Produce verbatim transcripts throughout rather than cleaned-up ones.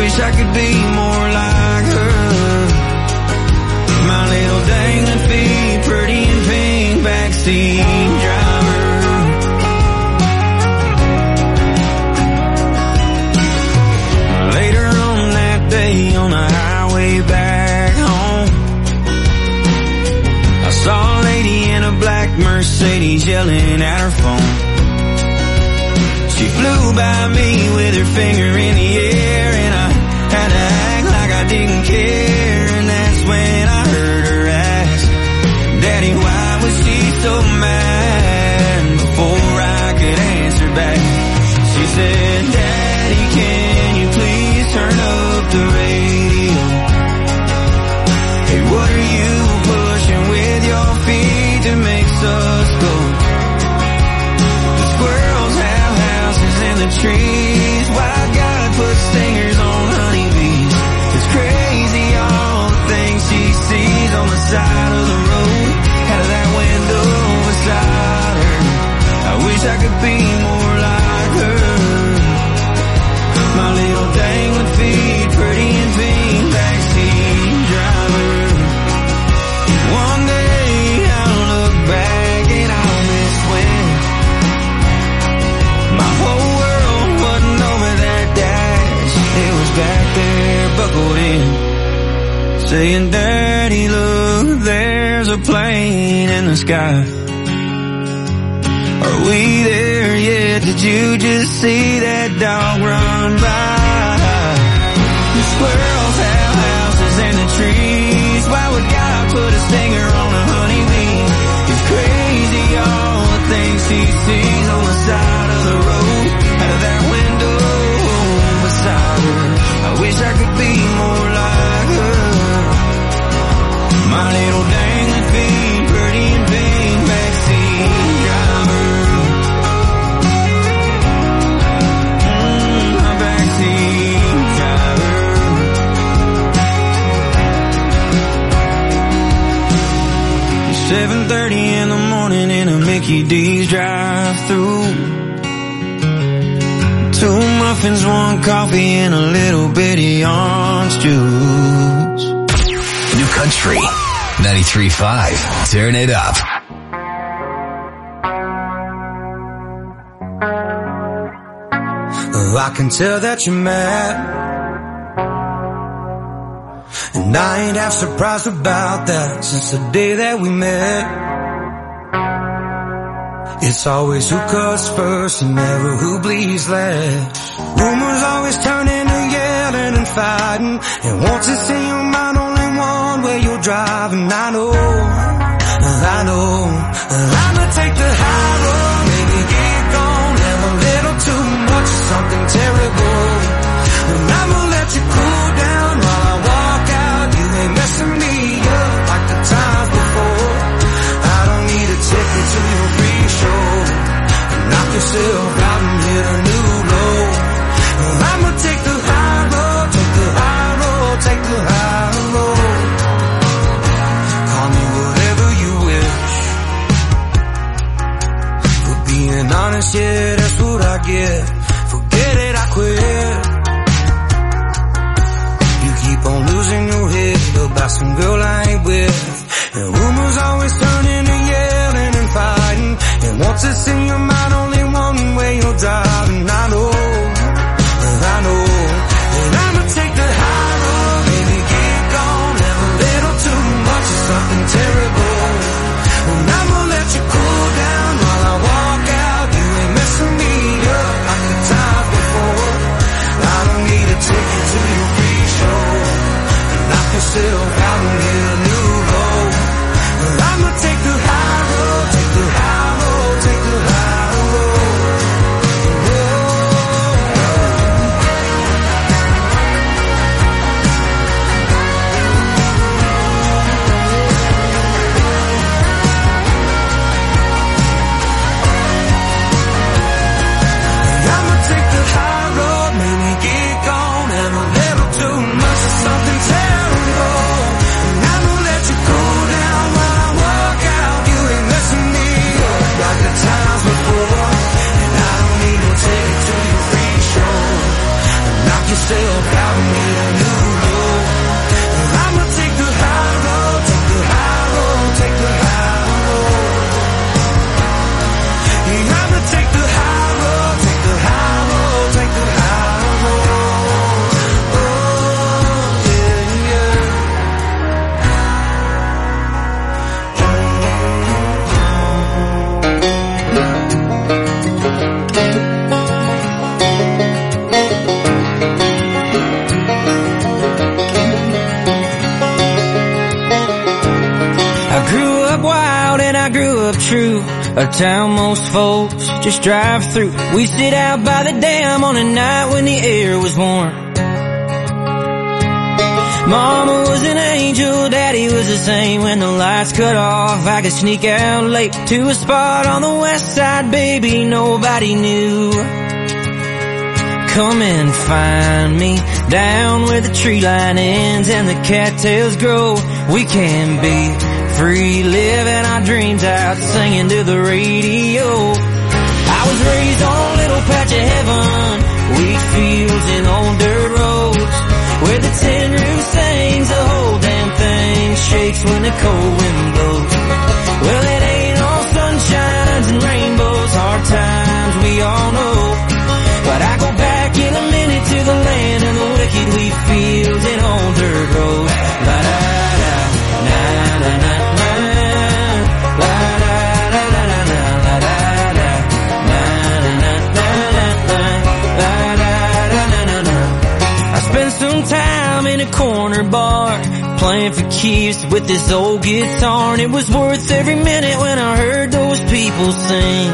wish I could be more like her. My little dangling feet, pretty in pink, backseat driver. Later on that day on the highway back home, I saw a lady in a black Mercedes yelling at her phone. She flew by me with her finger in the air, and I had to act like I didn't care. And that's when I heard her ask, Daddy, why was she so mad? Before I could answer back, she said, Daddy, can you please turn up the radio? Hey, what are you pushing with your feet that makes us go? The squirrels have houses in the trees. Why God put stingers on honeybees? It's crazy all the things she sees on the side of the road, out of that window beside her. I wish I could be more like her. My little dangling feet, pretty in pink, backseat driver. One day I'll look back and I'll miss when my whole world wasn't over that dash. It was back there buckled in, saying, Daddy, look, there's a plane in the sky. Are we there yet? Did you just see that dog run by? The squirrels have houses in the trees. Why would God put a stinger on a honeybee? It's crazy all the things he sees on the side of the road, out of that window beside her. I wish I could be more like her. My little dangling feet, pretty in pink, backseat driver. Mm, my backseat driver. seven thirty in the morning in a Mickey D's drive-thru. Two muffins, one coffee, and a little bitty orange juice. New Country ninety-three point five. Turn it up. Oh, I can tell that you're mad, and I ain't half surprised about that since the day that we met. It's always who cuts first and never who bleeds last. Rumors always turn into yelling and fighting, and once it's in your mind only one way you're driving. I know, I know, I'ma take the high road, maybe get gone, have a little too much, something terrible, and I'ma let you cool down while I walk out. You ain't messing me up like the times before. I don't need a ticket to your free show, and knock yourself out and hit a new low. I'ma take the high road, take the high road, take the high road. Call me whatever you wish. For being honest, yeah, that's what I get. Forget it, I quit. You keep on losing your head about some girl I ain't with, and rumors always turn into yelling and fighting, and once it's in your mind only one way you're driving. I know, I know, and I'ma take the high road, baby, get gone, have a little too much of something terrible, and I'ma let you cool down while I walk out. You ain't messing me up like the times before. I don't need a ticket to your free show, and knock yourself out and hit a new low. A town most folks just drive through. We sit out by the dam on a night when the air was warm. Mama was an angel, Daddy was the same. When the lights cut off, I could sneak out late to a spot on the west side, baby, nobody knew. Come and find me down where the tree line ends and the cattails grow. We can be free, living our dreams out, singing to the radio. I was raised on a little patch of heaven, wheat fields and old dirt roads, where the tin roof sings, the whole damn thing shakes when the cold wind blows. Well, it ain't all sunshines and rainbows, hard times we all know. But I go back in a minute to the land of the wicked, wheat fields and old dirt roads. La da da, na na na na, la da da da da da, la da da, na na na na na, la da da da da da. I spent some time in a corner bar, playing for keeps with this old guitar, and it was worth every minute when I heard those people sing.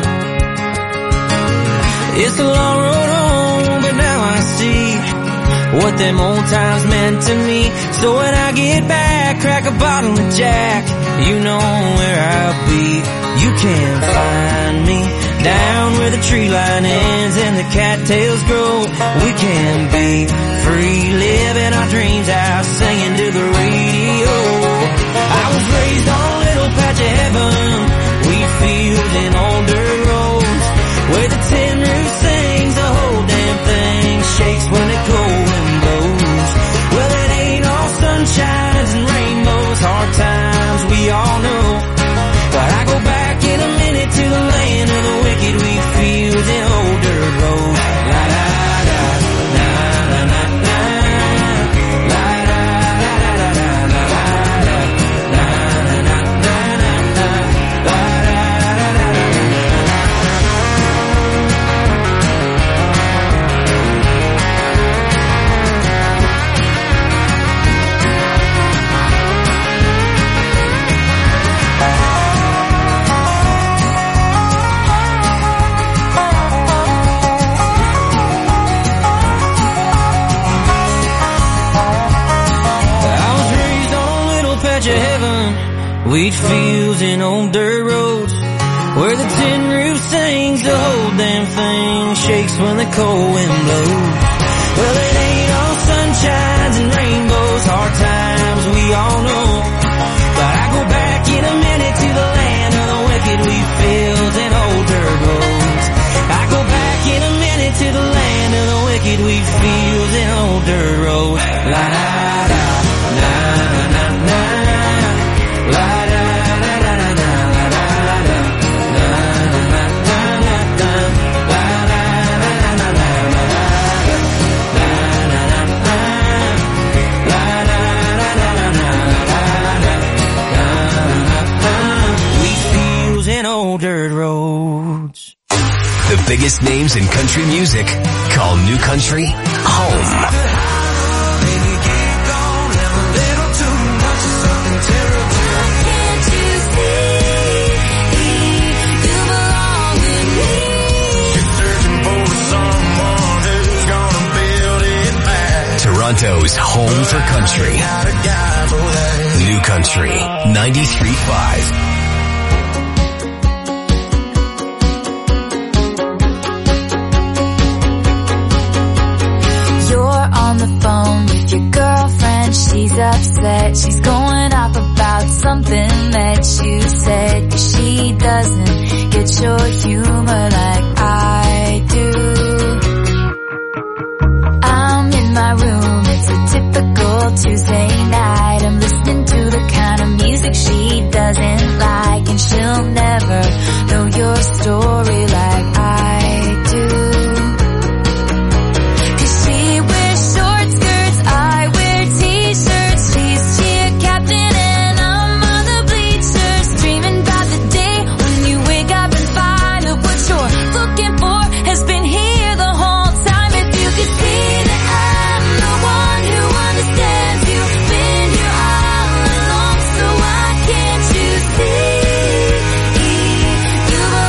It's a long road home, but now I see what them old times meant to me. So when I get back, crack a bottle of Jack, you know where I'll be. You can find me down where the tree line ends and the cattails grow. We can be free, living our dreams out, singing to the radio. I was raised on a little patch of heaven, wheat fields and old dirt roads, where the tin roof sings, the whole damn thing shakes when the cold wind blows. Well, it ain't all sunshines and rainbows, hard times we all know. But I go back in a minute to the land of the wicked, wheat fields and old dirt roads. La da da, na na na na, la da da da da, la da da, na na na na na, la da da da da. Wheat fields and old dirt roads, where the tin roof sings, the whole damn thing shakes when the cold wind blows. Well, it ain't all sunshines and rainbows, hard times we all know. But I go back in a minute to the land of the wicked, wheat fields and old dirt roads. I go back in a minute to the land of the wicked, wheat fields and old dirt roads. La da da, na na na na, la da. Dirt roads. The biggest names in country music call New Country home. Toronto's home for country. New Country ninety-three point five. On the phone with your girlfriend, she's upset. She's going off about something that you said. 'Cause she doesn't get your humor like I do. I'm in my room, it's a typical Tuesday night. I'm listening to the kind of music she doesn't like, and she'll never know your story like I do. You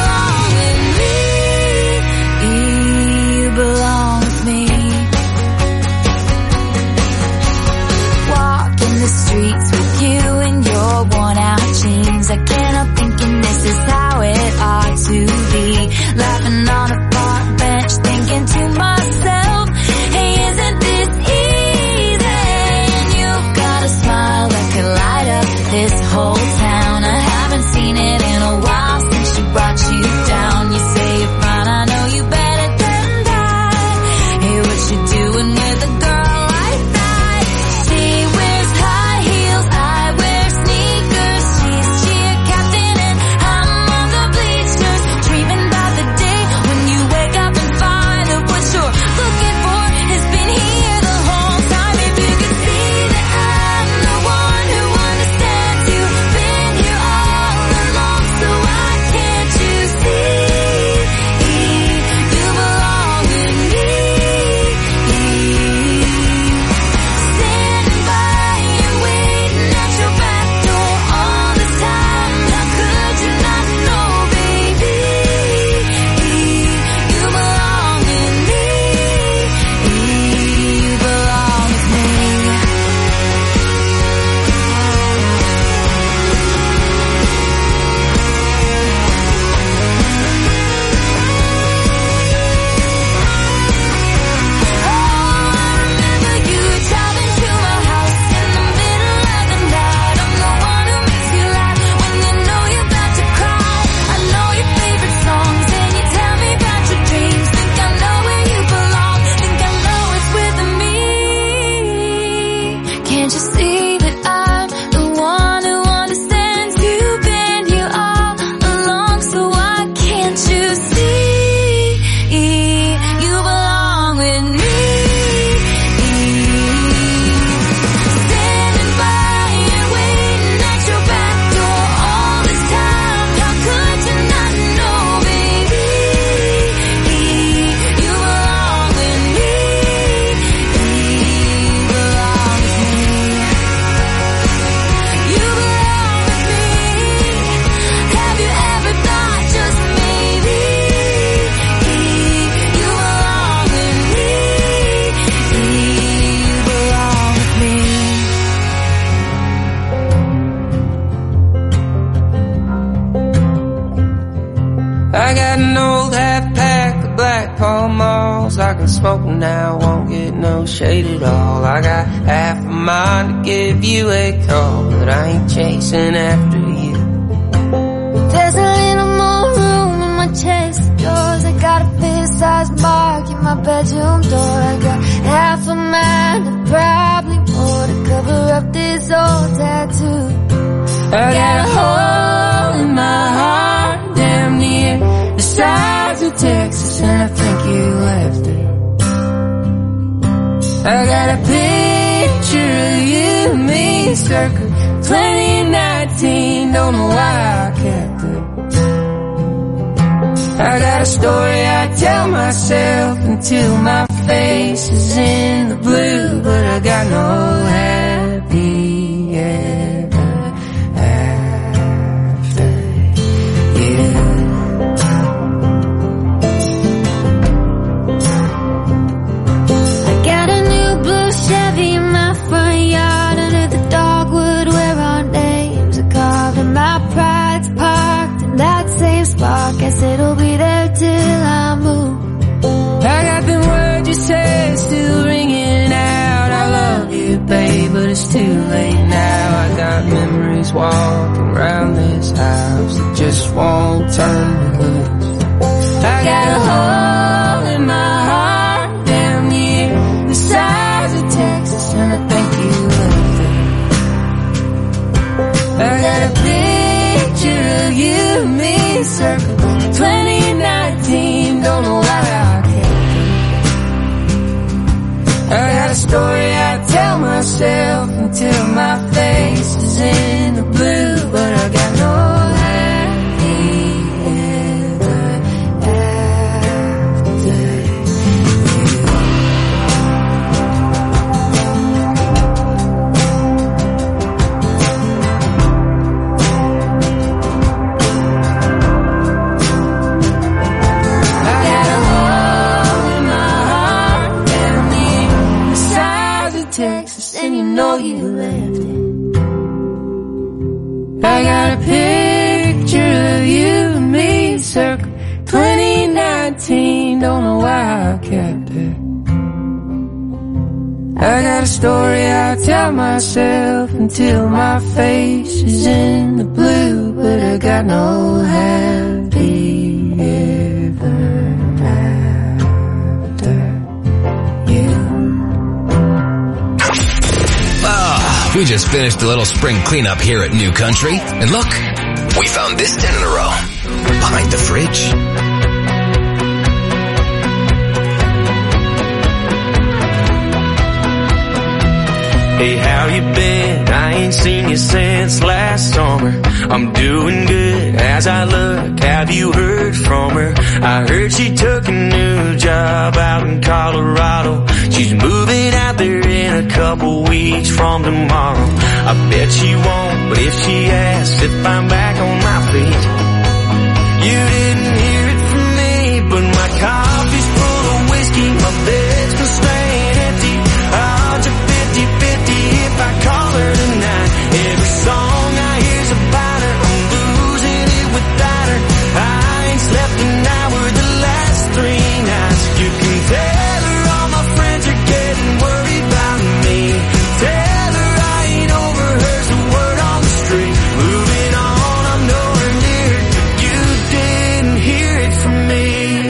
and smoking now, won't get no shade at all. I got half a mind to give you a call, but I ain't chasing after you. There's a little more room in my chest of drawers. I got a fist-sized mark in my bedroom door. I got half a mind and probably more to cover up this old tattoo. I got a hole in my heart damn near the size of Texas, and I think you left it. I got a picture of you and me circa twenty nineteen, don't know why I kept it. I got a story I tell myself until my face is in the blue, but I got no happy ever after you. I got a new blue Chevy in my front yard, under the dogwood where our names are carved, and my pride's parked in that same spot. Guess it'll be there till I move. I got them words you said still ringing out. I love you, babe, but it's too late now. I got memories walking around this house that just won't turn me loose. I got a hole in my heart down near the size of Texas, and I think you left it. I got a picture of you and me circa twenty nineteen, don't know why I kept it. I got a story I tell myself until my face is in the blue, but I got no happy ever after Texas, and you know you left it. I got a picture of you and me circa twenty nineteen, don't know why I kept it. I got a story I tell myself until my face is in the blue, but I got no happy ever after you. We just finished a little spring cleanup here at New Country, and look, we found this ten in a row behind the fridge. Hey, how you been? I ain't seen you since last summer. I'm doing good as I look. Have you heard from her? I heard she took a new job out in Colorado. She's moving out there in a couple weeks from tomorrow. I bet she won't, but if she asks if I'm back on my feet, you didn't hear it from me, but my coffee's full of whiskey, my bed's been staying empty. Odds are fifty fifty if I call her tonight. Every song I hear's about her, I'm losing it without her. I ain't slept an hour the last three nights. You can tell her all my friends are getting worried about me. Tell her I ain't over her's the word on the street. Moving on, I'm nowhere near it, but you didn't hear it from me.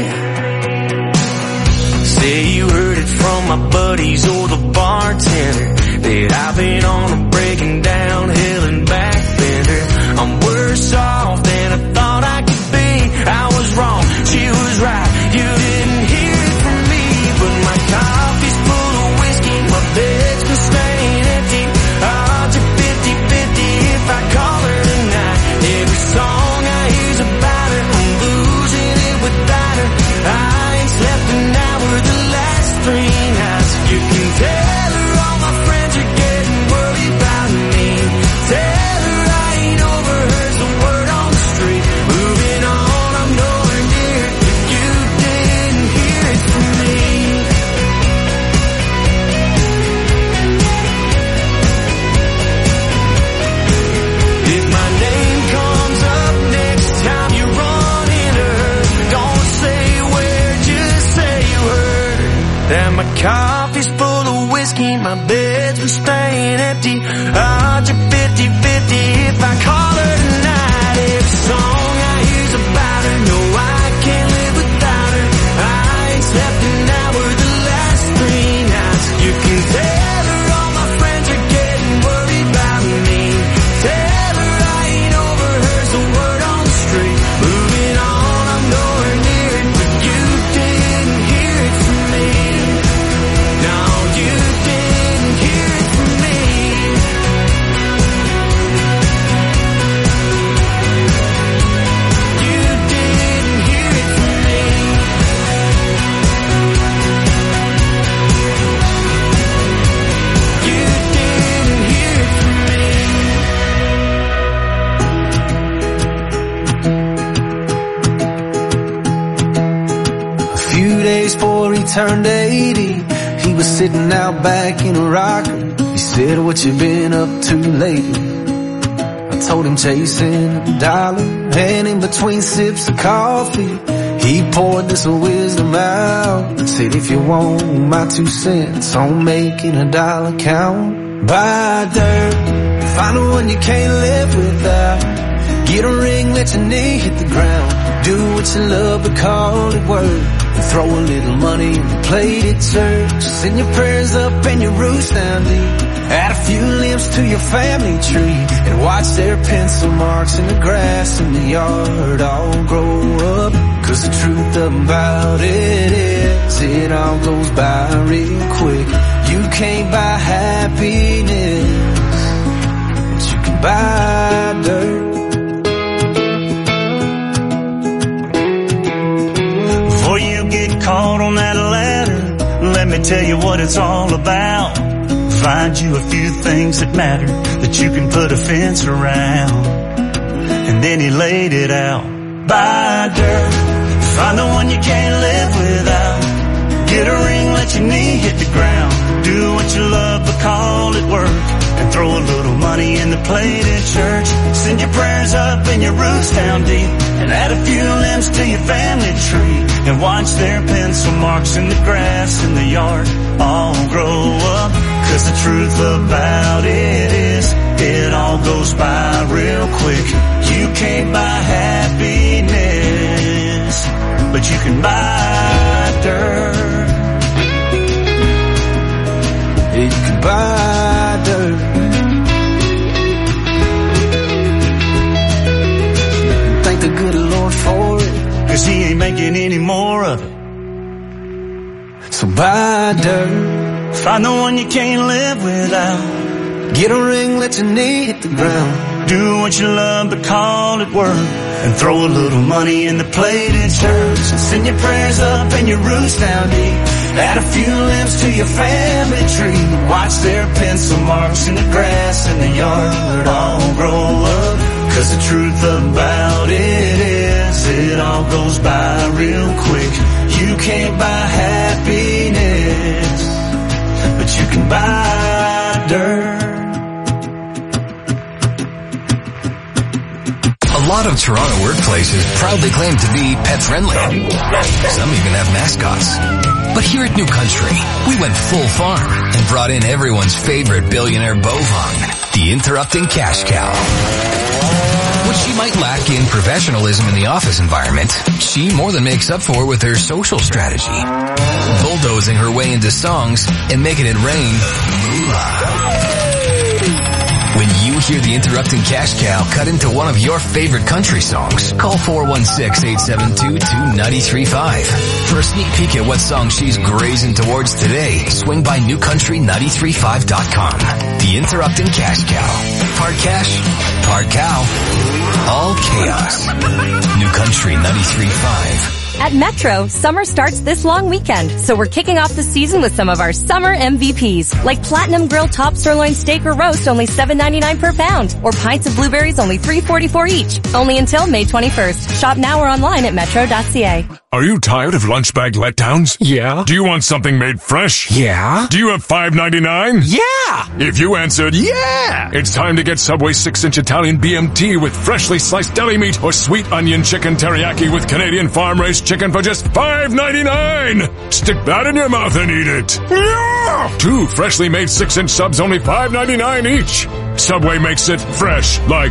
Say you heard it from my buddies or the bartender that I've been on a breaking down hill and back bender. I'm worse off than I thought I could be. I was wrong, she was right. You didn't hear it from me, but my coffee's full of whiskey, my bed's been staying empty. Odds are fifty fifty if I call her tonight. Every song I hear's about her, I'm losing it without her. I ain't slept an hour the last three nights. You can tell her all my friends are getting worried about me. Tell her I ain't over her's the word on the street. Moving on, I'm nowhere near it, but you didn't hear it from me. If my name comes up next time you run into her, don't say where, just say you heard. My coffee's full of whiskey, my bed's been staying empty. Odds are fifty-fifty if I call her tonight. Every song I hear's about her, no, I can't live without her. I ain't slept an hour the last three nights. You can tell her all my friends are getting worried about me. Tell her I ain't over her's the word on the street. Moving on, I'm nowhere near it, but you didn't hear it from me. No, you didn't hear it from me. You didn't hear it from me. You didn't hear it from me. A few days before he turned eighty, he was sitting out back in a rocker. He said, what you been up to lately? I told him chasing a dollar, and in between sips of coffee, he poured this wisdom out. Said, if you want my two cents on making a dollar count, buy dirt, find the one you can't live without. Get a ring, let your knee hit the ground. Do what you love, but call it work. And throw a little money in the plate at church. Send your prayers up and your roots down deep. Add a few limbs to your family tree, and watch their pencil marks in the grass in the yard all grow up. Cause the truth about it is, it all goes by real quick. You can't buy happiness, but you can buy dirt. Before you get caught on that ladder, let me tell you what it's all about. Find you a few things that matter, that you can put a fence around. And then he laid it out. Buy dirt, find the one you can't live without. Get a ring, let your knee hit the ground. Do what you love, but call it work. And throw a little money in the plate at church. Send your prayers up and your roots down deep. And add a few limbs to your family tree. And watch their pencil marks in the grass in the yard all grow up. Cause the truth about it is, it all goes by real quick. You can't buy happiness, but you can buy dirt. You can buy dirt. Thank the good Lord for it, cause he ain't making any more of it. So buy dirt. Find the one you can't live without. Get a ring, let your knee hit the ground. Do what you love, but call it work. And throw a little money in the plate at church. And send your prayers up and your roots down deep. Add a few limbs to your family tree. Watch their pencil marks in the grass in the yard all grow up. Cause the truth about it is, it all goes by real quick. You can't buy happiness, but you can buy dirt. A lot of Toronto workplaces proudly claim to be pet-friendly. Some even have mascots. But here at New Country, we went full farm and brought in everyone's favorite billionaire bovine, the interrupting cash cow. What she might lack in professionalism in the office environment, she more than makes up for with her social strategy. Bulldozing her way into songs and making it rain moolah. When you hear the interrupting cash cow cut into one of your favorite country songs, call four one six, eight seven two, two nine three five. For a sneak peek at what song she's grazing towards today, swing by new country nine three five dot com. The interrupting cash cow. Part cash, part cow, all chaos. New Country nine three five. At Metro, summer starts this long weekend, so we're kicking off the season with some of our summer M V Ps, like Platinum Grill Top Sirloin Steak or Roast, only seven ninety-nine per pound, or Pints of Blueberries, only three forty-four each. Only until May twenty-first. Shop now or online at metro dot c a. Are you tired of lunch bag letdowns? Yeah. Do you want something made fresh? Yeah. Do you have five ninety-nine? Yeah. If you answered yeah, it's time to get Subway six inch Italian B M T with freshly sliced deli meat or sweet onion chicken teriyaki with Canadian farm-raised chicken for just five ninety-nine. Stick that in your mouth and eat it. Yeah. Two freshly made six inch subs, only five ninety-nine each. Subway makes it fresh like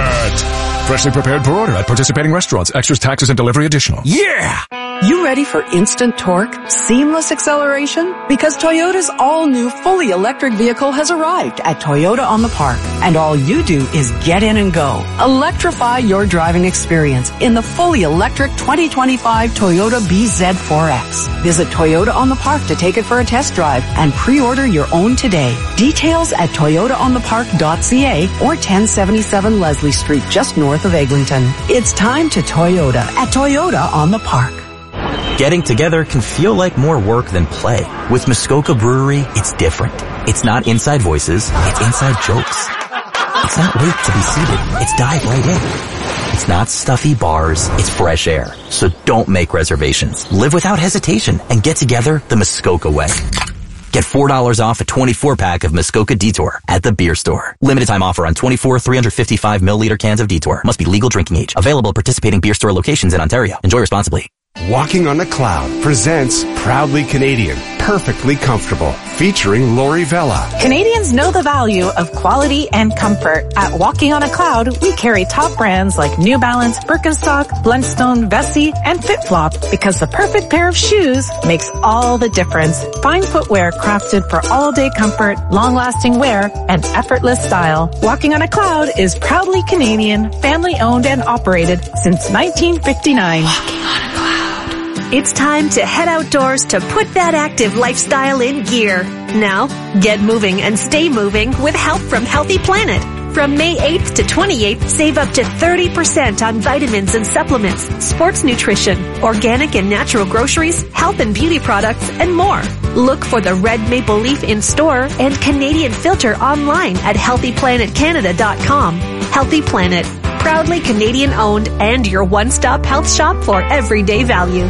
that. Freshly prepared per order at participating restaurants. Extras, taxes, and delivery additional. Yeah. You ready for instant torque, seamless acceleration? Because Toyota's all-new fully electric vehicle has arrived at Toyota on the Park. And all you do is get in and go. Electrify your driving experience in the fully electric twenty twenty-five Toyota B Z four X. Visit Toyota on the Park to take it for a test drive and pre-order your own today. Details at toyota on the park dot c a or ten seventy-seven Leslie Street, just north of Eglinton. It's time to Toyota at Toyota on the Park. Getting together can feel like more work than play. With Muskoka Brewery, it's different. It's not inside voices, it's inside jokes. It's not wait to be seated, it's dive right in. It's not stuffy bars, it's fresh air. So don't make reservations. Live without hesitation and get together the Muskoka way. Get four dollars off a twenty-four pack of Muskoka Detour at the beer store. Limited time offer on twenty-four three hundred fifty-five milliliter cans of Detour. Must be legal drinking age. Available at participating beer store locations in Ontario. Enjoy responsibly. Walking on a Cloud presents Proudly Canadian, Perfectly Comfortable, featuring Lori Vella. Canadians know the value of quality and comfort. At Walking on a Cloud, we carry top brands like New Balance, Birkenstock, Blundstone, Vessi, and FitFlop because the perfect pair of shoes makes all the difference. Fine footwear crafted for all-day comfort, long-lasting wear, and effortless style. Walking on a Cloud is proudly Canadian, family-owned and operated since nineteen fifty-nine. Walking on a Cloud. It's time to head outdoors to put that active lifestyle in gear. Now, get moving and stay moving with help from Healthy Planet. From May eighth to twenty-eighth, save up to thirty percent on vitamins and supplements, sports nutrition, organic and natural groceries, health and beauty products, and more. Look for the Red Maple Leaf in store and Canadian Filter online at healthy planet canada dot com. Healthy Planet, proudly Canadian owned and your one-stop health shop for everyday value.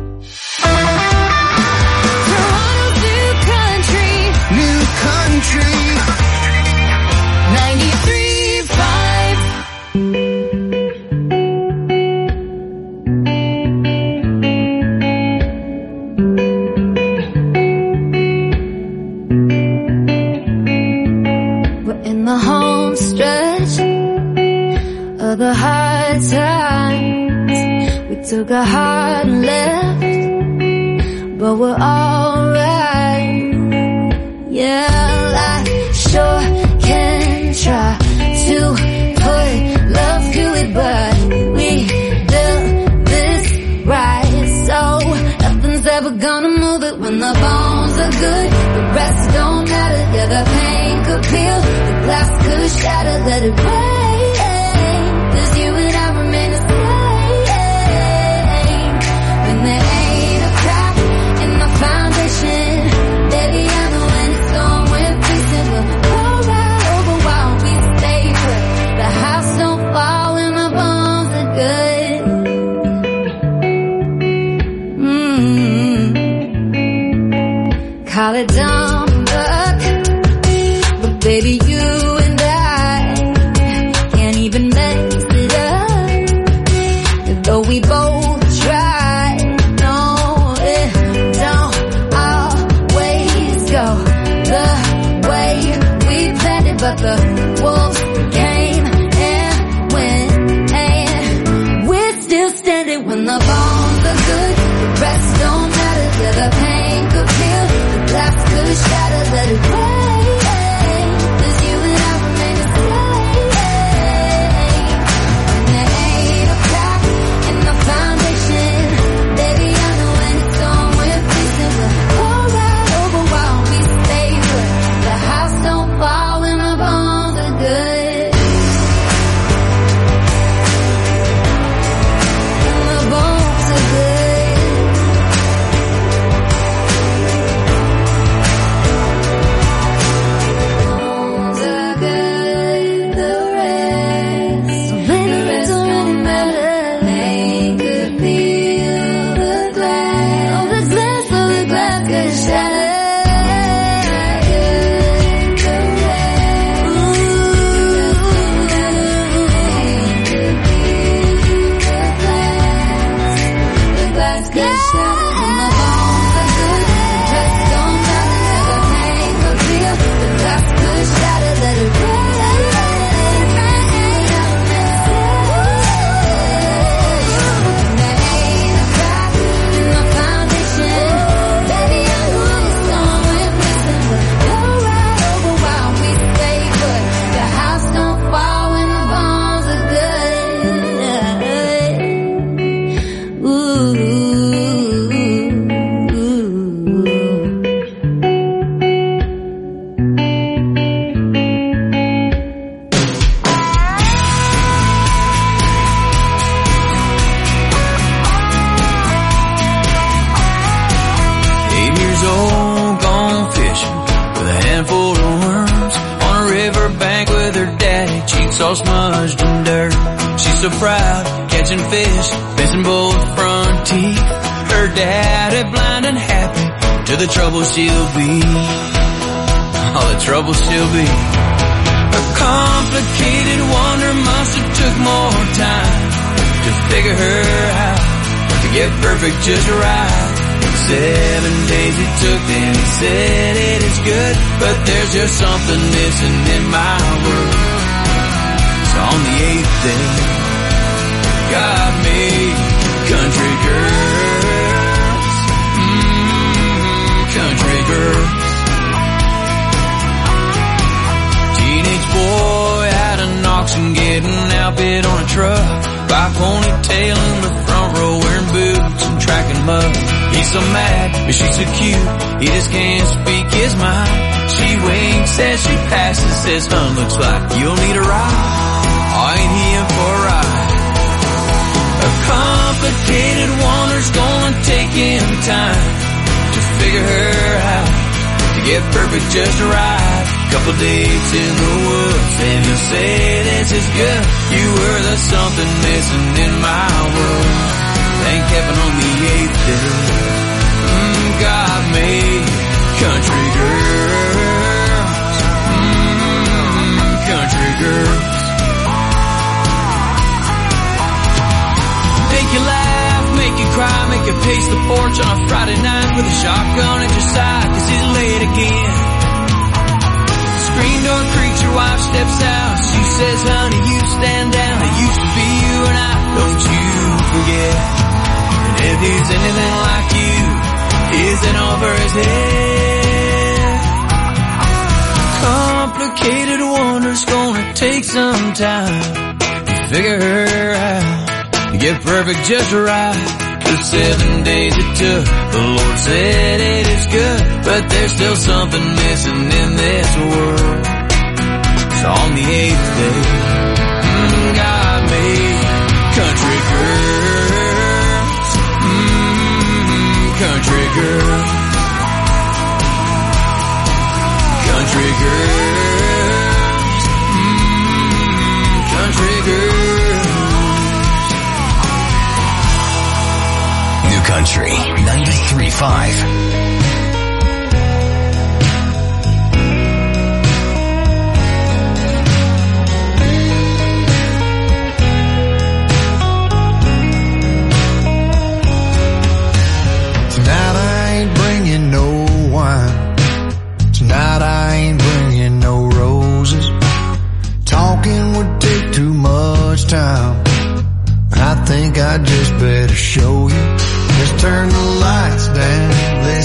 The hard times, we took a hard left, but we're alright. Yeah, I sure can try to put love to it, but we built this right, so nothing's ever gonna move it. When the bones are good, the rest don't matter. Yeah, the pain could peel, the glass could shatter, let it rain. Call it dumb luck, but baby, you and I can't even mess it up. Though we both try, no, it don't always go the way we planned it, but the wolves came and went, and we're still standing. When the bones are good, the rest don't matter. Yeah, the pain could feel, the glass could shatter, let it rain. 'Cause you and I all smudged in dirt. She's so proud, catching fish, missing both front teeth. Her daddy blind and happy to the trouble she'll be. All the trouble she'll be. A complicated wonder must have took more time to figure her out, to get perfect just right. Seven days it took, then he said it is good, but there's just something missing in my world. So on the eighth day, God made country girls, mm, country girls. Teenage boy out of oxen getting outfit on a truck, by ponytail in the front row wearing boots and tracking mud. He's so mad, but she's so cute, he just can't speak his mind. She winks as she passes, says, "Hun, looks like you'll need a ride." Oh, ain't he in for a ride? A complicated wonder's gonna take him time to figure her out, to get perfect just right. Couple dates in the woods, and he'll say this is good. You were the something missing in my world. Thank heaven on the eighth day, mm, God made country girls, mm, country girls. Make you laugh, make you cry, make you pace the porch on a Friday night with a shotgun at your side, 'cause it's late again. Screen door creaks, your wife steps out. She says, "Honey, you stand down. It used to be you and I, don't you forget." And if he's anything like you, is it over his head? Complicated wonder's gonna take some time to figure her out, to get perfect just right. The seven days it took, the Lord said it is good, but there's still something missing in this world. So on the eighth day, mm, God made country girls, mm, country girls, country girls, mm, country girls. New Country ninety-three point five. Tonight I ain't bringing no wine. Tonight I ain't bringing no roses. Talking would take too much time. I think I just better show you. Just turn the lights down, let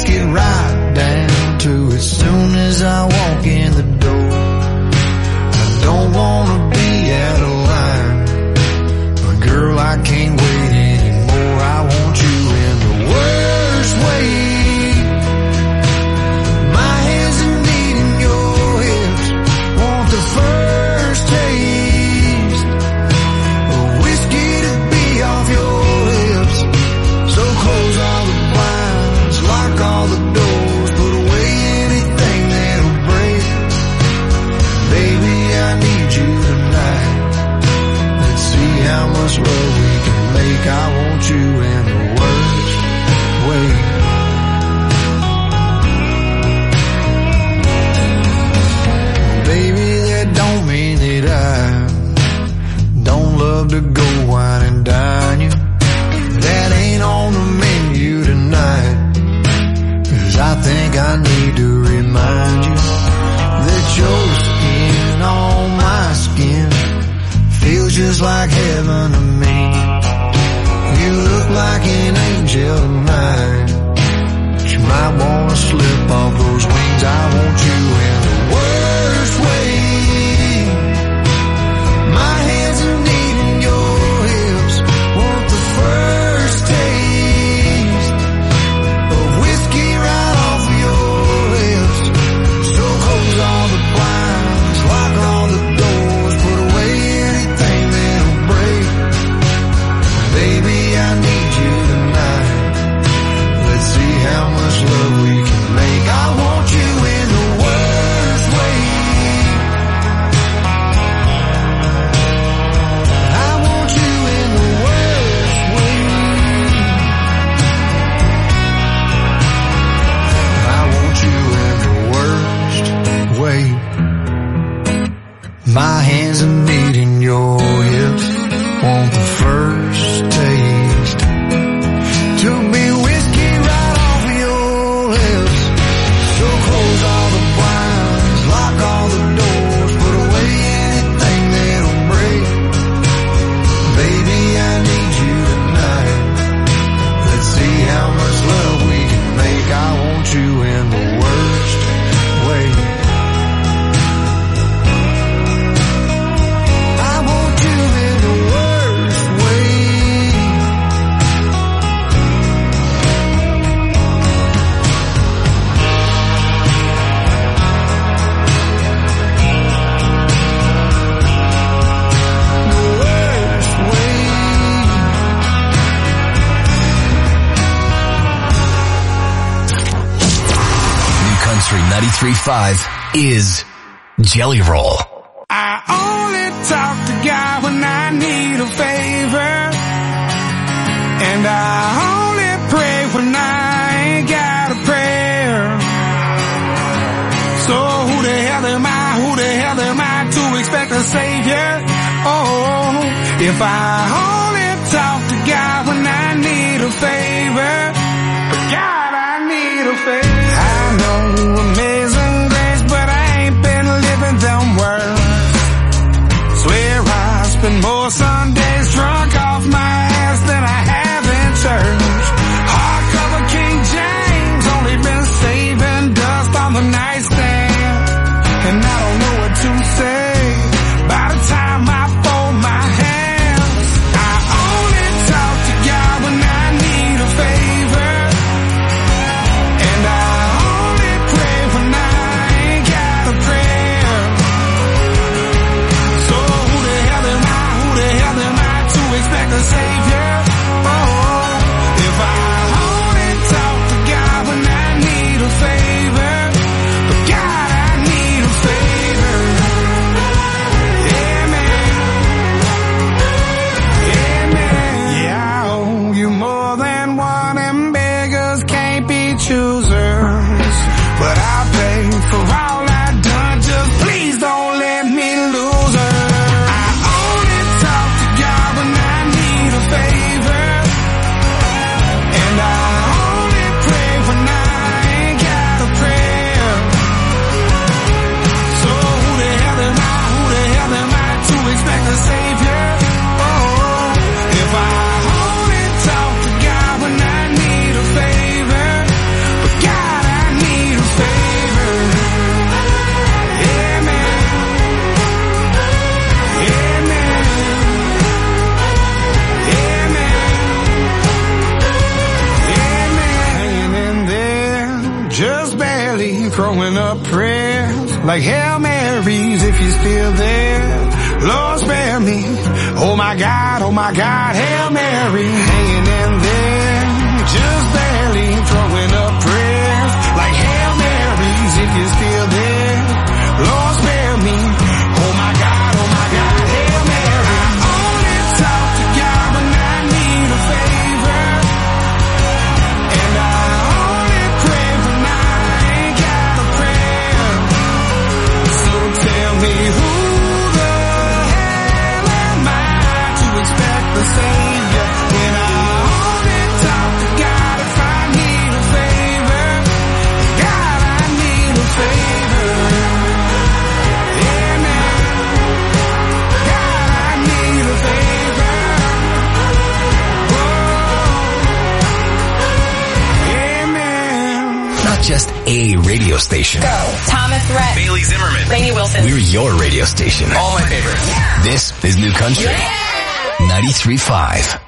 My hands are meeting your hips. Want the first taste. Took me whiskey right off of your lips. So close all the blinds, lock all the doors, put away anything that'll break. Baby, I need you tonight. Let's see how much love we can make. I want you in the worst way. I want you in the worst way. ninety-three point five is Jelly Roll. I only talk to God when I need a favor, and I only pray when I ain't got a prayer. So who the hell am I, who the hell am I to expect a savior? Oh, if I only talk to God when I need a favor, God, I need a favor. I know amazing grace, but I ain't been living them words. Swear I spend more Sundays drunk off my ass than I have in church. Hardcover King James, only been saving dust on the nightstand, and I don't know what to say by the time I fold my hands. I only talk to God when I need a favor, and I only pray when I ain't got a prayer. So who the hell am I, who the hell am I to expect a savior? Oh, if I only talk to God when I need a favor, but God, I need a favor. Yeah, man. Yeah, man. Yeah, I owe you more than one, and beggars can't be choosers. But I'll pay for all I've done, just please don't let me lose her. I only talk to God when I need a favor, and I only pray when I ain't got a prayer. So who the hell am I, who the hell am I to expect a savior? Oh, if I only talk to God when I need a favor, but God, I need a favor. Yeah, man. Yeah, man. Yeah, man. Yeah, man. Hanging in there, just barely throwing up prayers like Hail Marys if you're still there. Lord, spare me. Oh my God, oh my God, Hail Mary. Hanging in there, just barely throwing up prayers like Hail Marys if you're still there. Lord, spare me. Oh my God, oh my God, Hail Mary. I only talk to God when I need a favor, and I only pray when I ain't got a prayer. So tell me who the hell am I to expect the savior when I only talk to God if I need a favor? God, I need a favor. Yeah, man. God, I need a favor. Whoa. Yeah, man. Not just a radio station. Thomas Rhett. Bailey Zimmerman. Rainey Wilson. We're your radio station. All my favorites. This is New Country. ninety-three point five.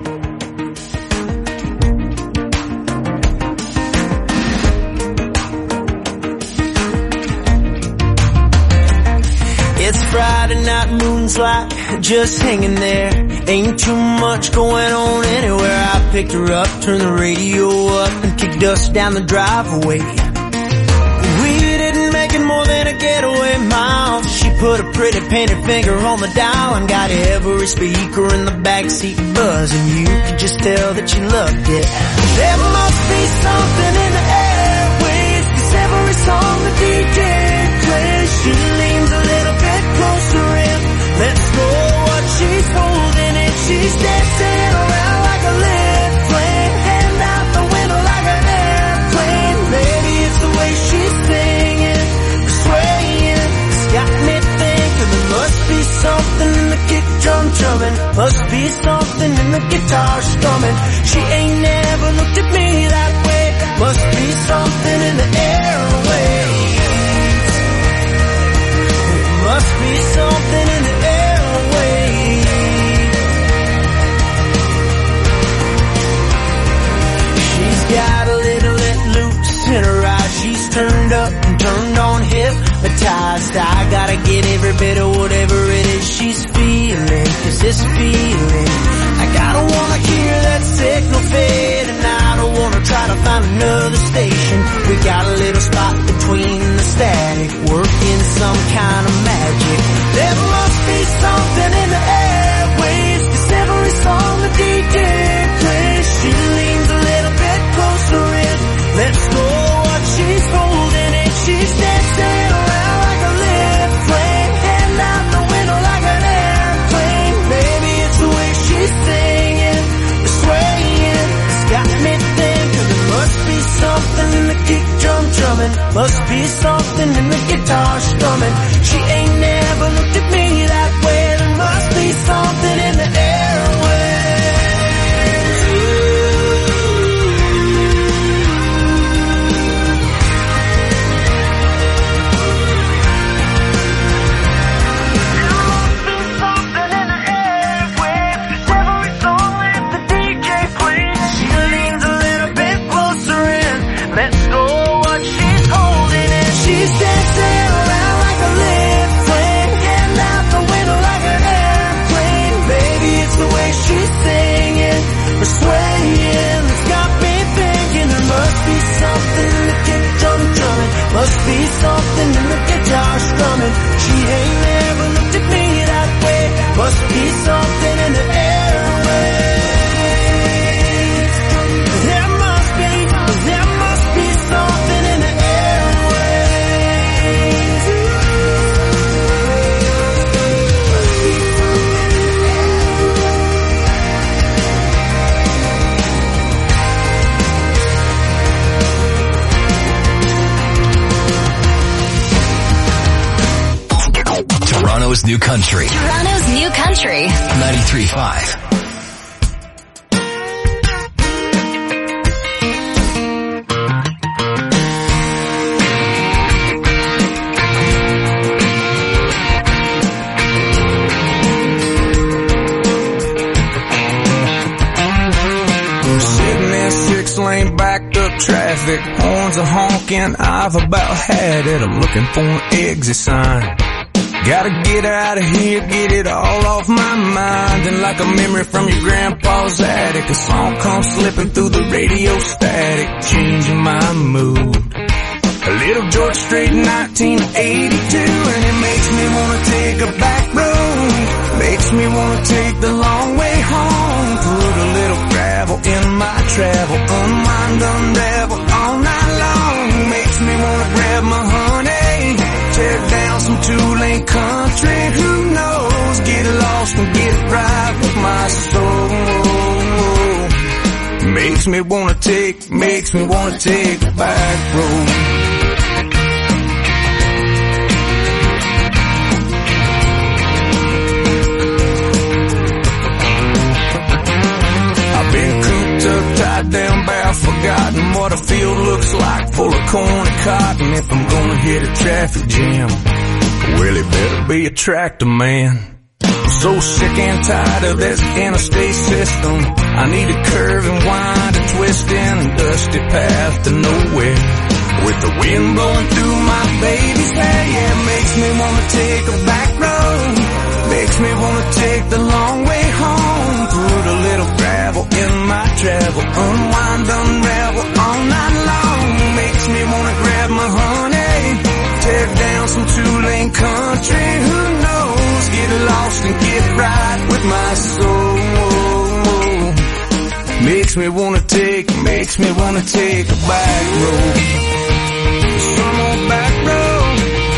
It's Friday night, moon's light, just hanging there. Ain't too much going on anywhere. I picked her up, turned the radio up, and kicked dust down the driveway. We didn't make it more than a getaway mile. She put a pretty painted finger on the dial and got every speaker in the backseat buzzing. You could just tell that she loved it. There must be something in the airwaves, 'cause every song the D J plays, she leans a little bit closer in strumming. She ain't never looked at me that way. Must be something in the airwaves. Must be something in the airwaves. She's got a little let loose in her eyes. She's turned up and turned on, hypnotized. I gotta get every bit of whatever it is she's feeling, 'cause this feeling, I gotta wanna hear that signal fade, and I don't wanna try to find another station. We got a little spot between the static, working some kind of magic. There must be something in the airwaves, 'cause every song the D J plays, she leans a little bit closer in, lets go what she's holding, and she's dancing around like a lit flame, hand out the window like an airplane. Maybe it's the way she's singing, the swaying, it's got me thinking there must be something in the kick drum drumming, must be something in the guitar strumming. She ain't never looked at me that way. There must be something in the airwaves. She's dancing around like a lit flame, hand out the window like an airplane. Maybe it's the way she's singing or swaying that's got me thinking there must be something in the kick drum drumming, must be something in the guitar strumming. She ain't never looked at me that way. Must be something in the airwaves. There must be, there must be something in the Toronto's New Country. Toronto's New Country. ninety-three point five. Sitting in six lane backed up traffic, horns are honking, I've about had it. I'm looking for an exit sign. Gotta get out of here, get it all off my mind. And like a memory from your grandpa's attic, a song comes slipping through the radio static, changing my mood. A little George Strait nineteen eighty-two, and it makes me wanna take a back road, makes me wanna take the long way home. Put a little gravel in my travel, unwind, unravel all night long. Makes me wanna grab my honey, tear down some two-lane country. Who knows, get lost and get right with my soul. Makes me wanna take, makes me wanna take the back road. Tied down bare, forgotten what a field looks like, full of corn and cotton. If I'm gonna hit a traffic jam, well, it better be a tractor man. I'm so sick and tired of this interstate system. I need a curve and wind and twist in a dusty path to nowhere, with the wind blowing through my baby's hair. Yeah, it makes me wanna take a back road, makes me wanna take the long way home. Put a little gravel in my travel, unwind, unravel all night long. Makes me wanna grab my honey, tear down some two-lane country. Who knows, get lost and get right with my soul. Makes me wanna take, makes me wanna take a back road, some old back road.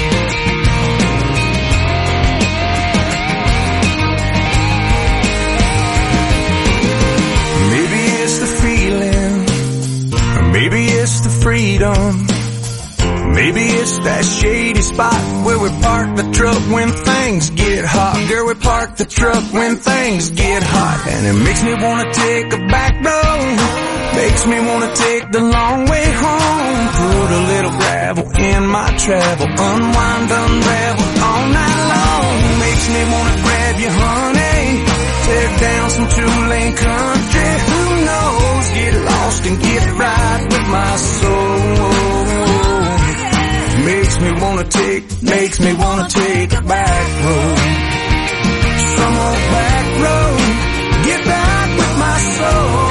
Maybe it's the feeling, maybe it's the freedom, maybe it's that shady shady spot where we park the truck when things get hot. Girl, we park the truck when things get hot. And it makes me wanna take a back road, makes me wanna take the long way home. Put a little gravel in my travel, unwind, unravel all night long. Makes me wanna grab you, honey, tear down some two-lane country. Who knows, get lost and get right with my soul. Makes me wanna take, makes me wanna take a back road. Some old back road, get back with my soul.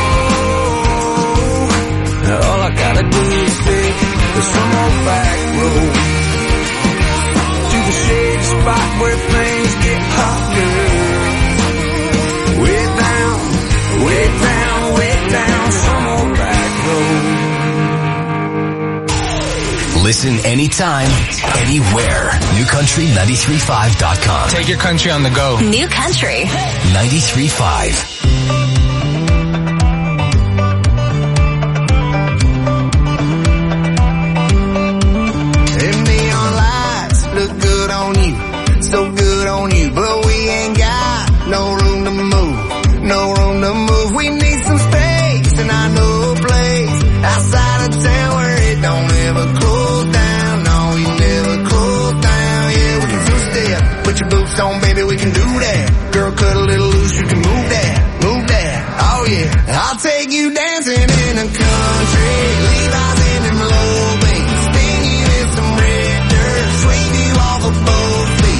All I gotta do is take some old back road to the shady spot where things get hot, girl. Way down, way down, way down, some old back road. Listen anytime, anywhere. New Country ninety-three point five dot com. Take your country on the go. New Country ninety-three point five. So good on you, but we ain't got no room to move, no room to move. We need some space, and I know a place outside of town where it don't ever close down. No, we never close down. Yeah, we can two-step, put your boots on, baby, we can do that. Girl, cut a little loose, you can move that, move that. Oh yeah, I'll take you dancing in the country, Levi's in them low beams, spin you in some red dirt, sweep you off a boat feet.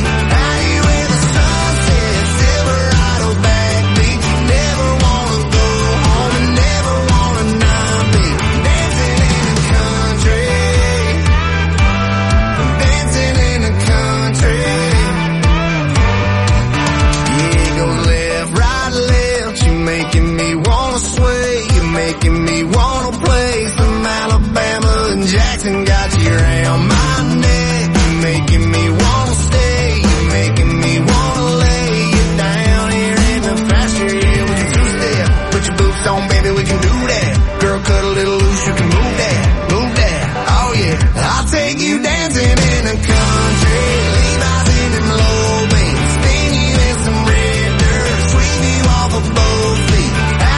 Making me wanna play some Alabama and Jackson. Got you around my neck, you're making me wanna stay. You're making me wanna lay you down here in the pasture. Yeah, we can two-step, put your boots on, baby, we can do that. Girl, cut a little loose, you can move that, move that. Oh yeah, I'll take you dancing in the country, Levi's in them low beams, spin you in some red dirt, sweep you off a boat feet.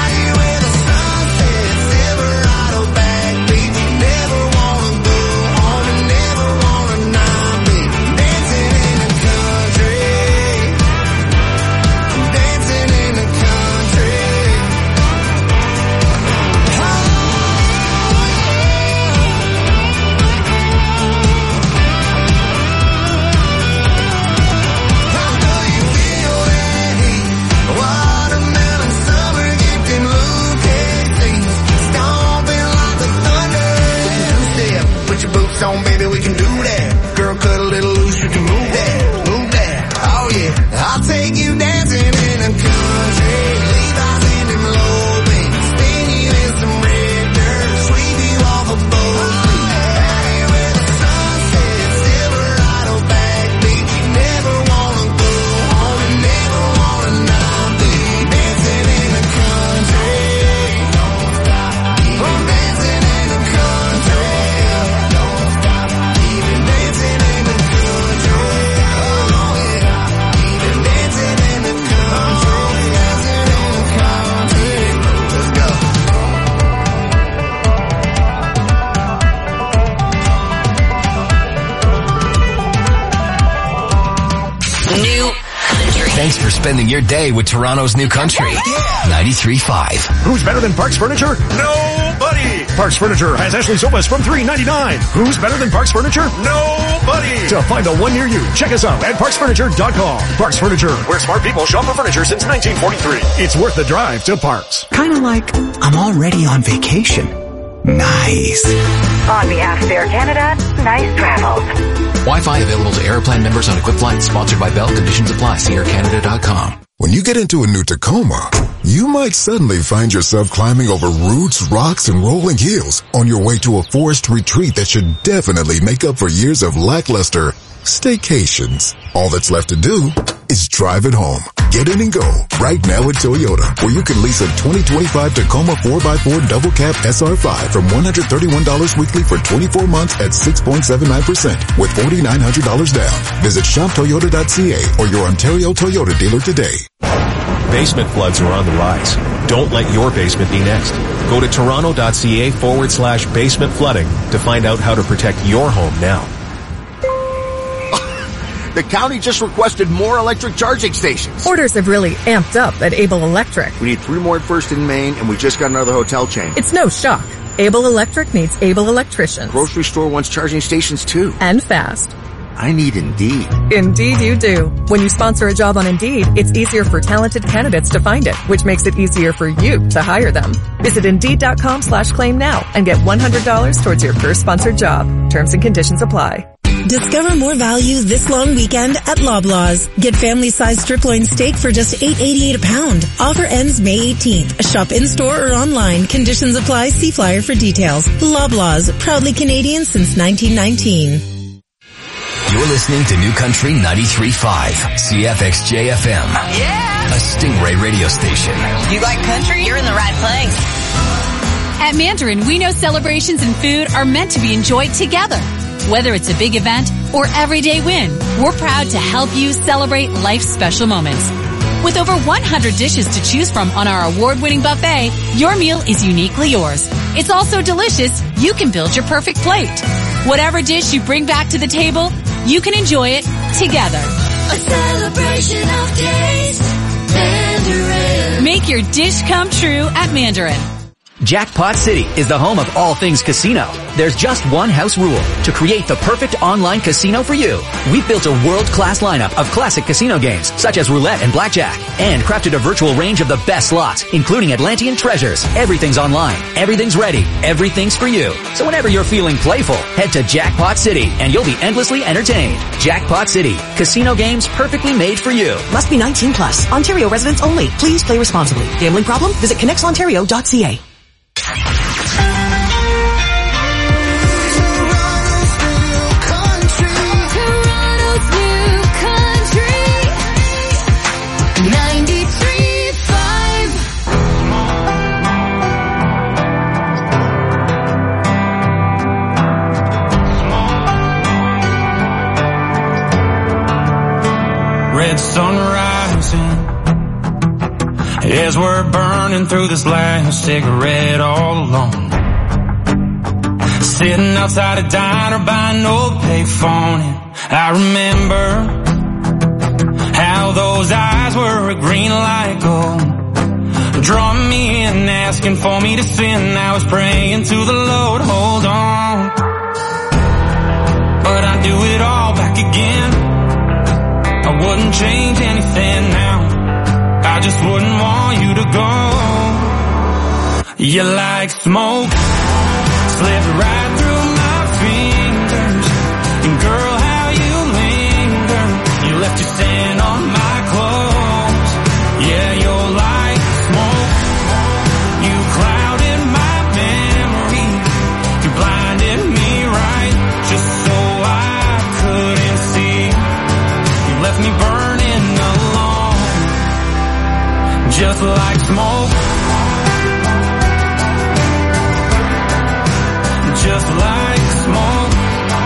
On, baby, we can do that. Girl, cut a little loose, you can move that, move that. Oh yeah, I'll take you dancing in the country, Levi's in them low beams, spin you in some red dirt, sweep you off a boat feet. Hey, where the sun sets, Silverado backbeat. You never wanna go home, you never wanna not be dancing in the country. I'm dancing in the country. Thanks for spending your day with Toronto's New Country. ninety-three point five. Who's better than Parks Furniture? Nobody! Parks Furniture has Ashley sofas from three ninety-nine. Who's better than Parks Furniture? Nobody! To find the one near you, check us out at parks furniture dot com. Parks Furniture, where smart people shop for furniture since nineteen forty-three. It's worth the drive to Parks. Kinda like, I'm already on vacation. Nice. On behalf of Air Canada, nice travels. Wi-Fi available to Aeroplan members on equipped flights. Sponsored by Bell. Conditions apply. See air canada dot com. When you get into a new Tacoma, you might suddenly find yourself climbing over roots, rocks, and rolling hills on your way to a forest retreat that should definitely make up for years of lackluster staycations. All that's left to do is drive it home. Get in and go right now at Toyota, where you can lease a twenty twenty-five Tacoma four by four double cab S R five from one hundred thirty-one dollars weekly for twenty-four months at six point seven nine percent with four thousand nine hundred dollars down. Visit shop toyota dot c a or your Ontario Toyota dealer today. Basement floods are on the rise. Don't let your basement be next. Go to toronto.ca forward slash basement flooding to find out how to protect your home now. The county just requested more electric charging stations. Orders have really amped up at Able Electric. We need three more at First in Maine, and we just got another hotel chain. It's no shock. Able Electric needs able electricians. Grocery store wants charging stations too. And fast. I need Indeed. Indeed you do. When you sponsor a job on Indeed, it's easier for talented candidates to find it, which makes it easier for you to hire them. Visit Indeed.com slash claim now and get one hundred dollars towards your first sponsored job. Terms and conditions apply. Discover more value this long weekend at Loblaws. Get family-sized strip loin steak for just eight eighty-eight a pound. Offer ends May eighteenth. Shop in-store or online. Conditions apply. See flyer for details. Loblaws, proudly Canadian since nineteen nineteen. You're listening to New Country ninety-three point five, C F X J F M. Yeah! A Stingray radio station. You like country? You're in the right place. At Mandarin, we know celebrations and food are meant to be enjoyed together. Whether it's a big event or everyday win, we're proud to help you celebrate life's special moments. With over one hundred dishes to choose from on our award-winning buffet, your meal is uniquely yours. It's also delicious. You can build your perfect plate. Whatever dish you bring back to the table, you can enjoy it together. A celebration of taste. Mandarin. Make your dish come true at Mandarin. Jackpot City is the home of all things casino. There's just one house rule: to create the perfect online casino for you. We've built a world-class lineup of classic casino games, such as roulette and blackjack, and crafted a virtual range of the best slots, including Atlantean treasures. Everything's online. Everything's ready. Everything's for you. So whenever you're feeling playful, head to Jackpot City, and you'll be endlessly entertained. Jackpot City. Casino games perfectly made for you. Must be nineteen plus. Ontario residents only. Please play responsibly. Gambling problem? Visit connects ontario dot c a. Red sun rising as we're burning through this last cigarette all alone. Sitting outside a diner by an old payphone, and I remember how those eyes were a green light gold, drawing me in, asking for me to sin. I was praying to the Lord, hold on, but I'd do it all back again. I wouldn't change anything now. I just wouldn't want you to go. You're like smoke, slipped right through my fingers. And girl, how you linger. You left your scent on my clothes. Yeah, you're like smoke. You clouded my memory. You blinded me right, just so I couldn't see. You left me burning alone, just like smoke. Just like smoke.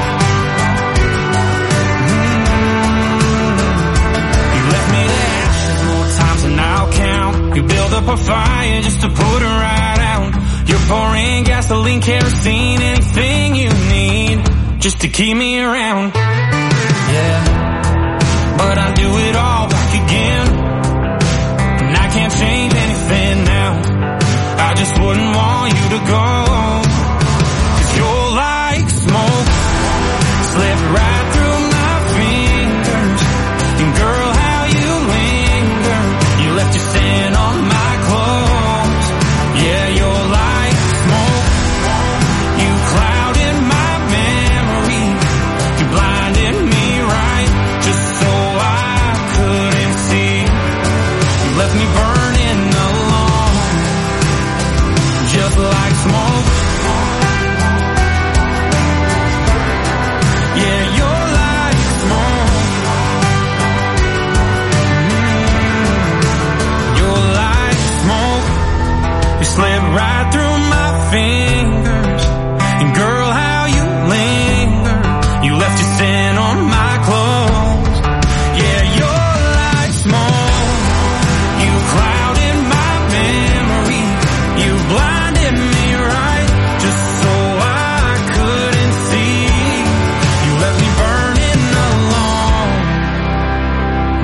Mm-hmm. You left me to ashes more times than I'll count. You build up a fire just to put her right out. You're pouring gasoline, kerosene, anything you need just to keep me around. Yeah, but I do it all back again, and I can't change anything now. I just wouldn't want you to go. You're like smoke, slipped right through my fingers. And girl, how you linger. You left your scent on my clothes. Yeah, you're like smoke. You clouded my memory. You blinded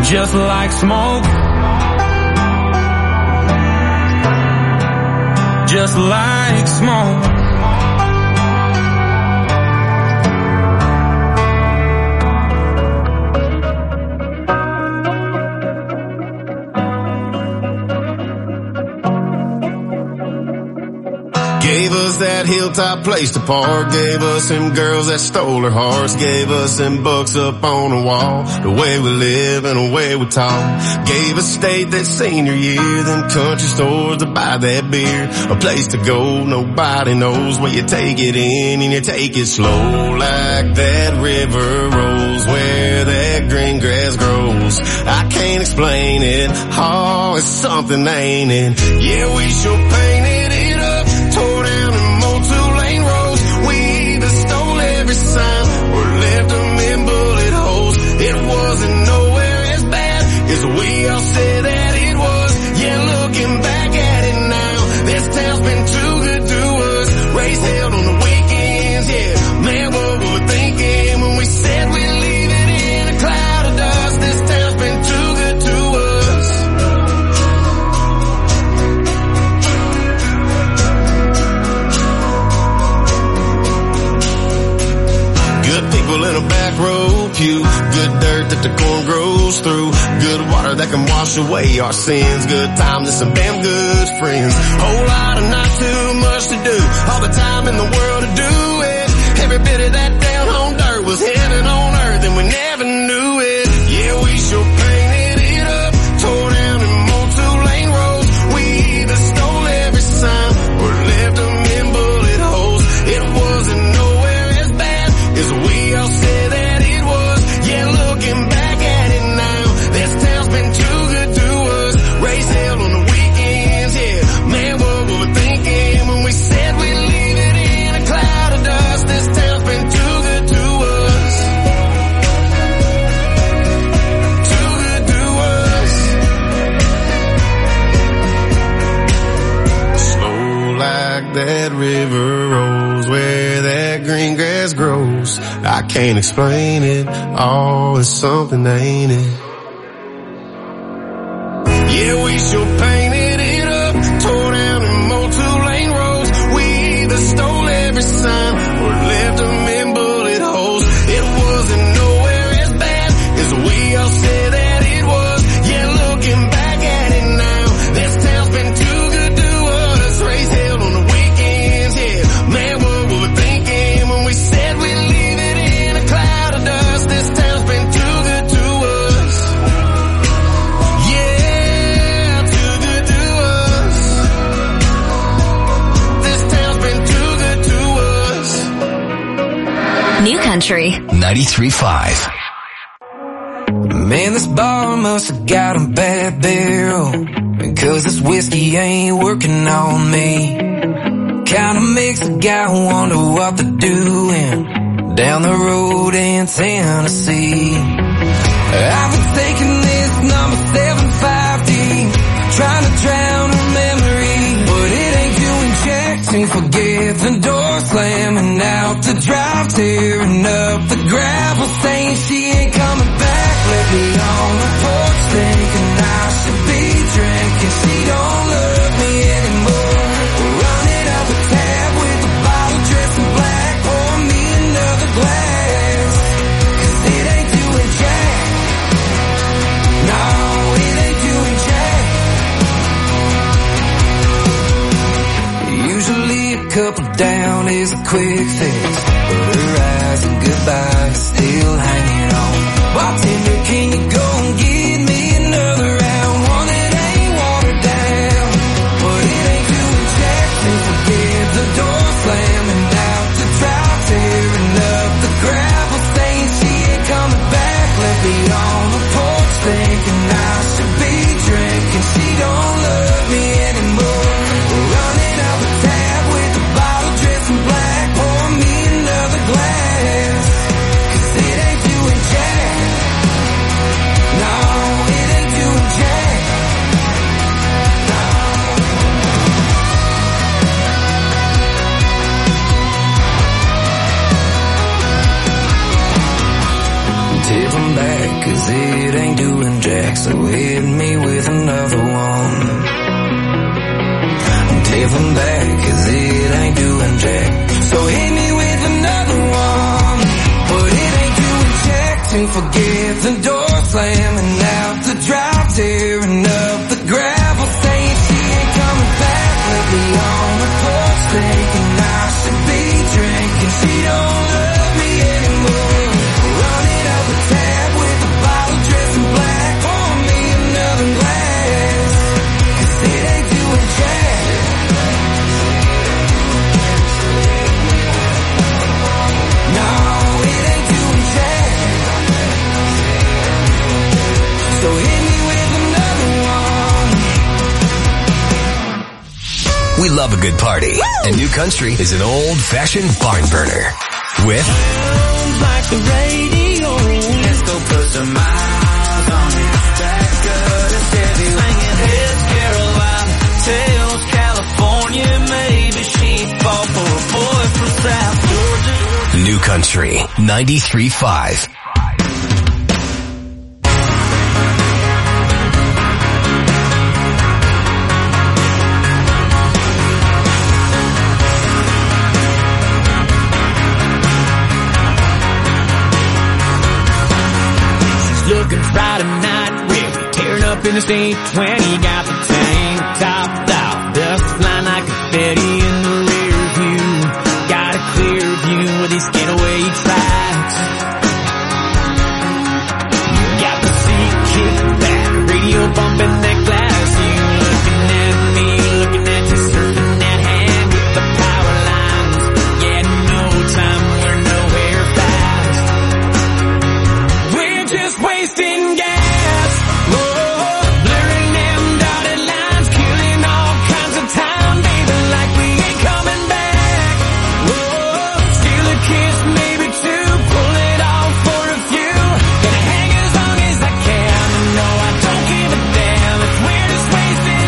just like smoke, just like smoke. Gave us that hilltop place to park, gave us them girls that stole our hearts, gave us them books up on the wall, the way we live and the way we talk. Gave us state that senior year, them country stores to buy that beer, a place to go, nobody knows where you take it in and you take it slow, like that river rolls where that green grass grows. I can't explain it, oh, it's something, ain't it? Yeah, we sure painted it up, tore down and mowed two-lane roads. We either stole every sign or left them in bullet holes. It wasn't nowhere as bad as we all said that it was. Yeah, looking back at it now, this town's been too good to us. Race held on the weekends, yeah. Man, what were we thinking when we said we'd leave it in a cloud of dust? This town's been too good to us. Good people in a back row pew, good dirt that the corn grows through, good water that can wash away our sins, good times and some damn good friends, whole lot of not too much to do, all the time in the world to do it, every bit of that down home dirt was heaven on earth and we never knew it. Yeah, we sure painted it up, tore down and mowed two-lane roads. We either stole every sign or left them in bullet holes. It wasn't nowhere as bad as we all said that it was. Yeah, looking back at it now, this town's been too good to us. Race held on the weekends, yeah. Man, what were we thinking when we said we'd leave it in a cloud of dust? This town's been too good to us. Too good to us. Slow like that river rolls where that green grass grows. I can't explain it, oh, it's something, ain't it? Yeah, we sure painted it up, tore down and mowed two-lane roads. We either stole every sign or left them in bullet holes. It wasn't nowhere as bad as we all said that it was. Yeah, looking back at it now, this town's been too good to us. Race held on the weekends, yeah. Man, what were we thinking when we said we'd leave it in a cloud of dust? This town's been too good to us. Yeah, too good to us. This town's been too good to us. New Country. ninety-three point five. Man, this bar must have got a bad barrel, because this whiskey ain't working on me. Kinda makes a guy wonder what they're doing down the road in Tennessee. I've been taking this number seven five D, trying to drown her memory, but it ain't doing jack to forget the door slamming out the drive, tearing up the gravel, saying she ain't coming back. Let me on the porch thinking I should be drinking. She don't love me anymore. Running out the tab with the bottle dressed in black. Pour me another glass, 'cause it ain't doing jack. No, it ain't doing jack. Usually a couple down is a quick fix, but her eyes and goodbye is still hanging on. Bartender, can you go and get me another round? One that ain't watered down, but it ain't doing jack to forget the door slamming out the drive, tearing up the gravel, saying she ain't coming back. Let me on the porch thinking I should be drinking. She don't love me anymore. Running out the tab with the bottle dressed in black. Pour me another glass, 'cause it ain't doing jack. No, it ain't doing jack. No. Tip 'em back, cause it ain't doing jack. So hit me with another one. Tip them back, cause it ain't doing jack. So hit me with another one. But it ain't doing jack to forget the door slamming out the drive, tearing up the gravel, saying she ain't coming back. Lately on the porch thinking I should be drinking. She don't love me anymore. Running up a tab with a bottle dressed in black. Pour me another glass, cause it ain't doing jack. No, it ain't doing jack. So hit me with another one. We love a good party, Woo! And New Country is an old-fashioned barn burner. With Sounds like the radio. Let's go put some miles on it. Back of the Chevy, singing Hits Carolina, Tails California. Maybe she'd fall for a boy from South Georgia. New Country ninety-three point five. Looking Friday night, really tearing up in the state twenty. Got the tank topped off, dust flying like confetti in the rear view. Got a clear view of these getaway tracks. You got the seat kicked back, radio bumping that glass. You looking at me, looking at you, surfing that hand with the power lines. Yeah, no time, we're nowhere fast. We're just wasting gas. Whoa, blurring them dotted lines, killing all kinds of time, baby, like we ain't coming back. Whoa, steal a kiss, maybe two, pull it off for a few. Gonna hang as long as I can. No, I don't give a damn if we're just wasting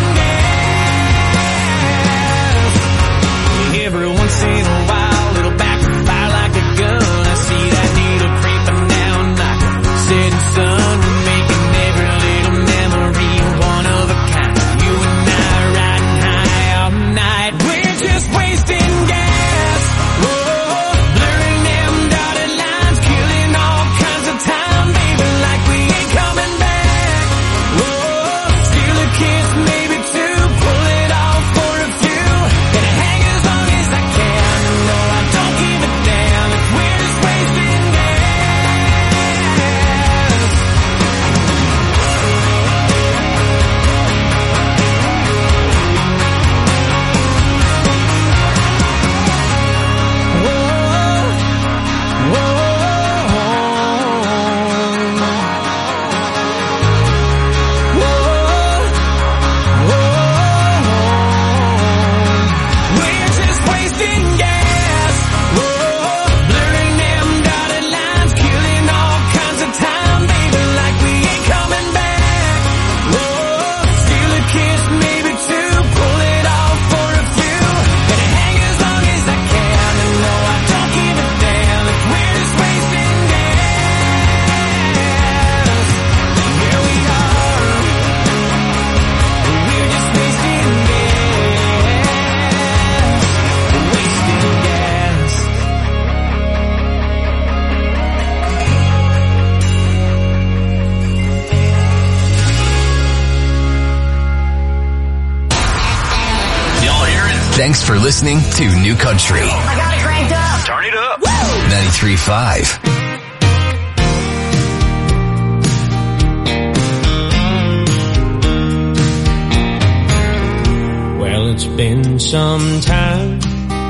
gas. Every once in a while, it'll backfire like a gun. I see that needle creeping down like a setting sun. We're making every little memory one of a kind. You and I riding high all night. We're just wasting gas. Whoa, blurring them dotted lines, killing all kinds of time, baby, like we ain't coming back. Whoa, steal a kiss, maybe two, pull it off for a few. Gonna hang as long as I can. No, I don't give a damn if we're just wasting gas. We're just wasting gas. Whoa, blurring them dotted lines, killing all kinds of time, baby, like we ain't coming back. Whoa, steal a kiss, maybe two, pull it off for a few. Gonna hang as long as I can. And no, I don't give a damn if we're just wasting gas. Here we are. We're just wasting gas. Wasting gas. Y'all hear it? Thanks for listening to New Country I got it cranked up. Turn it up. ninety-three point five. Well, it's been some time.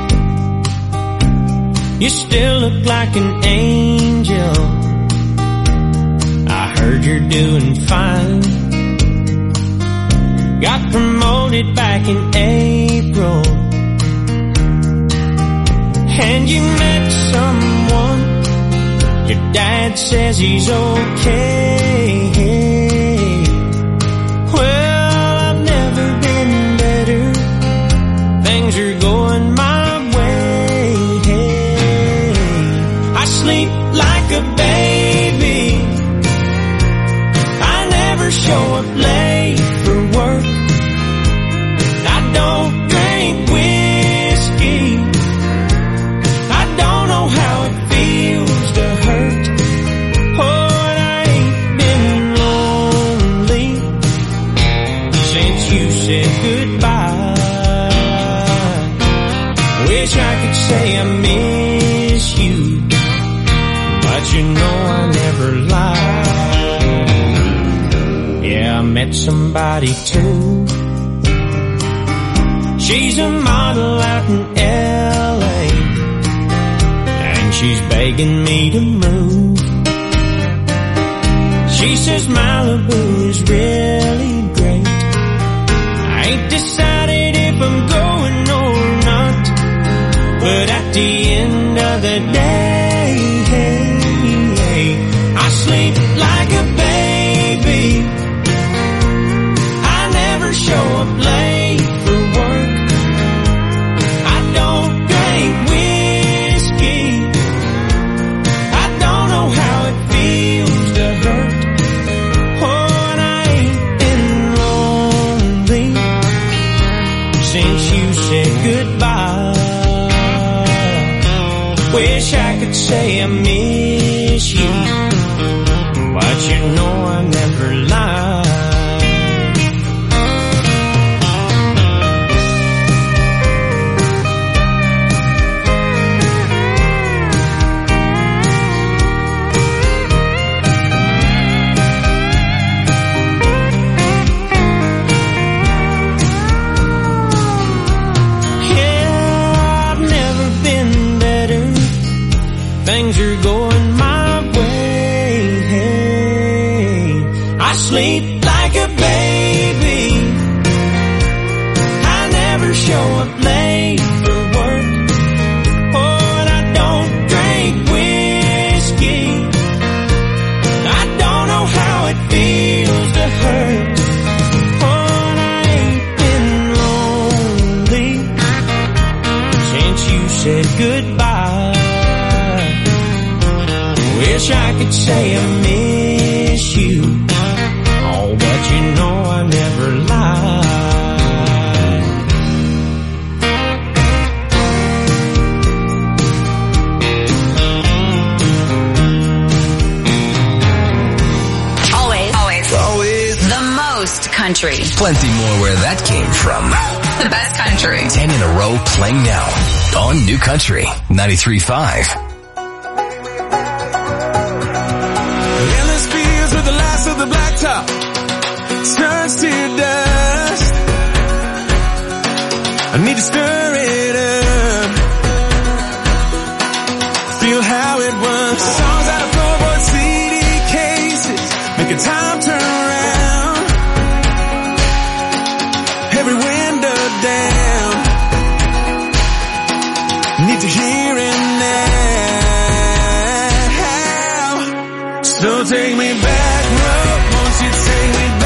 You still look like an angel. I heard you're doing fine. Got promoted back in April. And you met someone. Your dad says he's okay. Well, I've never been better. Things are going my way. I sleep like a baby. met somebody too. She's a model out in L A, and she's begging me to move. She says Malibu is really great. I ain't decided if I'm going or not, but at the end of the day, I sleep like a baby. I never show up late for work. I don't drink whiskey. I don't know how it feels to hurt. Oh, and I ain't been lonely since you said goodbye. Wish I could say I miss you, but you know I never lie. Yeah, I've never been better. Things are going my way. I sleep like a baby. I never show up late for work. Oh, and I don't drink whiskey. I don't know how it feels to hurt. Oh, and I ain't been lonely since you said goodbye. Wish I could say I miss you, oh, but you know I never lied. Always, always, always the most country. Plenty more where that came from. The best country. Ten in a row playing now on New Country ninety-three point five. Endless fields with the last of the blacktop turns to dust. I need to stir it up. Feel how it was. Songs out of floorboard C D cases, making time turn around. Every window down. Need to hear it now. So take me back, love, won't you take me